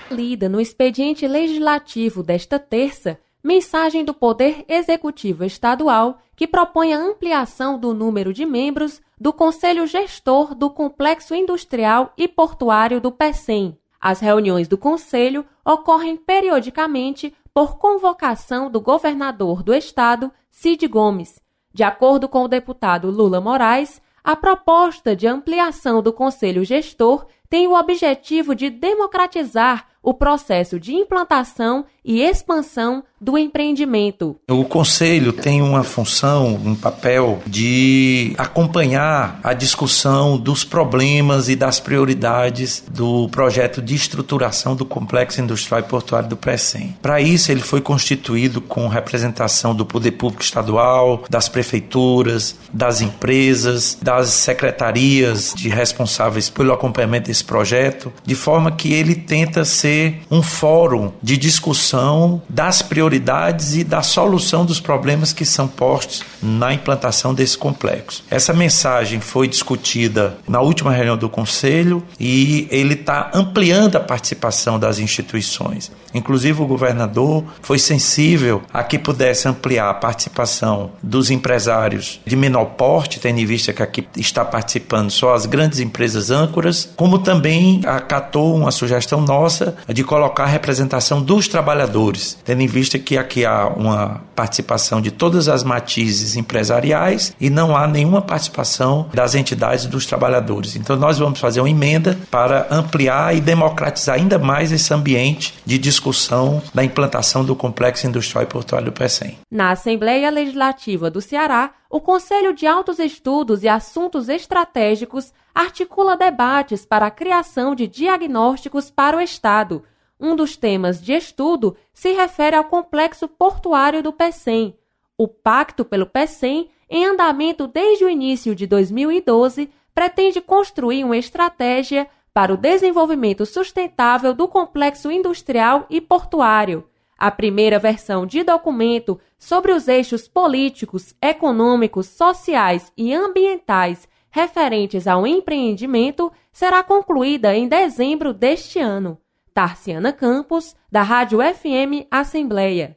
Lida no expediente legislativo desta terça, mensagem do Poder Executivo Estadual que propõe a ampliação do número de membros do Conselho Gestor do Complexo Industrial e Portuário do PECEM. As reuniões do Conselho ocorrem periodicamente por convocação do governador do estado, Cid Gomes. De acordo com o deputado Lula Moraes, a proposta de ampliação do Conselho Gestor tem o objetivo de democratizar o processo de implantação e expansão do empreendimento. O Conselho tem uma função, um papel de acompanhar a discussão dos problemas e das prioridades do projeto de estruturação do Complexo Industrial e Portuário do PECEM. Para isso, ele foi constituído com representação do Poder Público Estadual, das prefeituras, das empresas, das secretarias de responsáveis pelo acompanhamento desse projeto, de forma que ele tenta ser um fórum de discussão das prioridades e da solução dos problemas que são postos na implantação desse complexo. Essa mensagem foi discutida na última reunião do Conselho e ele está ampliando a participação das instituições. Inclusive, o governador foi sensível a que pudesse ampliar a participação dos empresários de menor porte, tendo em vista que aqui está participando só as grandes empresas âncoras, como também acatou uma sugestão nossa de colocar a representação dos trabalhadores, tendo em vista que aqui há uma participação de todas as matizes empresariais e não há nenhuma participação das entidades dos trabalhadores. Então nós vamos fazer uma emenda para ampliar e democratizar ainda mais esse ambiente de discussão da implantação do Complexo Industrial e Portuário do PECEM. Na Assembleia Legislativa do Ceará, o Conselho de Altos Estudos e Assuntos Estratégicos articula debates para a criação de diagnósticos para o Estado. Um dos temas de estudo se refere ao Complexo Portuário do PECEM. O Pacto pelo PECEM, em andamento desde o início de 2012, pretende construir uma estratégia para o desenvolvimento sustentável do complexo industrial e portuário. A primeira versão de documento sobre os eixos políticos, econômicos, sociais e ambientais referentes ao empreendimento será concluída em dezembro deste ano. Tarciana Campos, da Rádio FM Assembleia.